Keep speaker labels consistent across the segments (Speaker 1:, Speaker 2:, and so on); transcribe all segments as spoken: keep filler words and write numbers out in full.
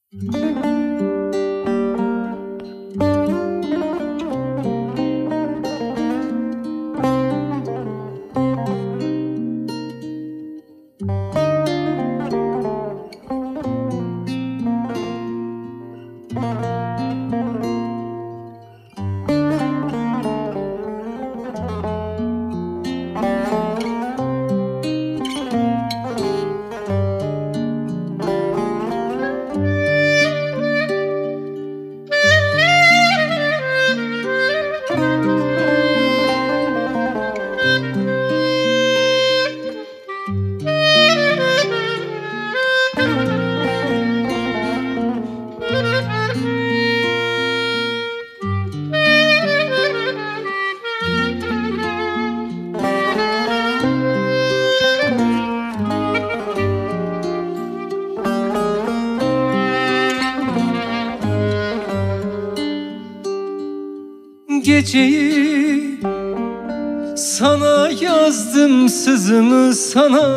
Speaker 1: Geceyi sana yazdım, sızımı sana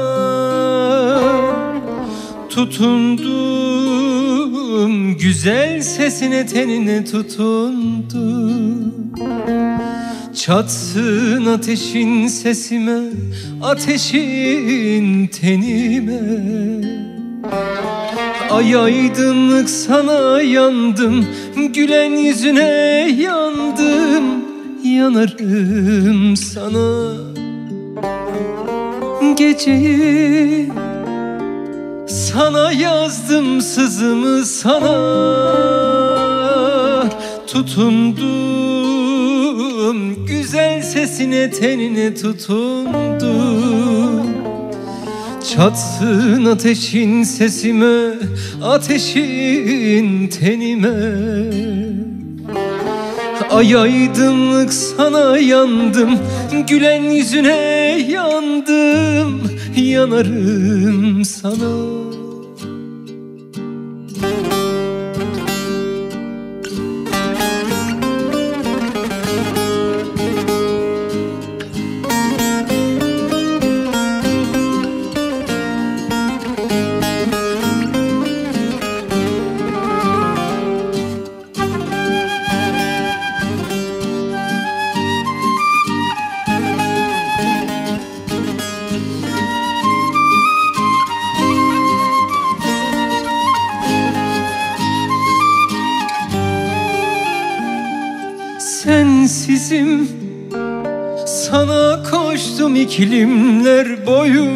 Speaker 1: tutundum, güzel sesine tenine tutundum. Çatsın ateşin sesime, ateşin tenime. Ay aydınlık sana yandım, gülen yüzüne yandım, yanarım sana. Geceyi sana yazdım, sızımı sana tutundum, güzel sesine tenine tutundum. Çatsın ateşin sesime, ateşin tenime. Ay aydınlık sana yandım, gülen yüzüne yandım, yanarım sana. Sensizim, sana koştum iklimler boyu.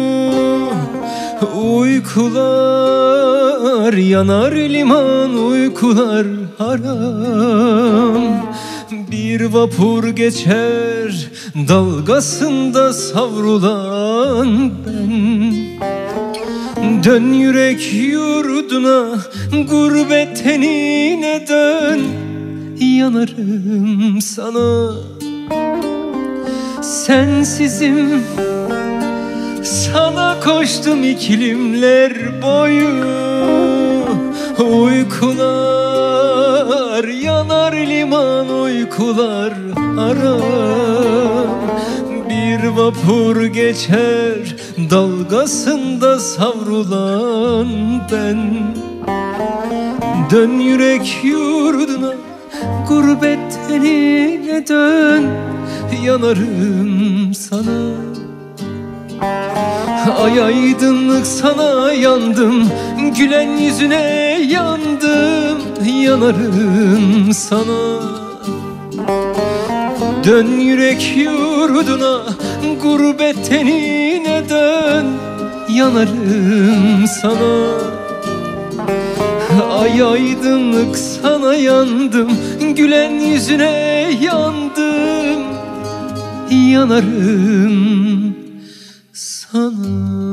Speaker 1: Uykular yanar liman, uykular haram. Bir vapur geçer dalgasında savrulan ben. Dön yürek yurduna, gurbet tenine dön, yanarım sana. Sensizim, sana koştum iklimler boyu. Uykular yanar liman, uykular haram. Bir vapur geçer dalgasında savrulan ben. Dön yürek yurduna, gurbet tenine dön, yanarım sana. Ay aydınlık sana yandım, gülen yüzüne yandım, yanarım sana. Dön yürek yurduna, gurbet tenine dön, yanarım sana. Ay aydınlık sana yandım, gülen yüzüne yandım, yanarım sana.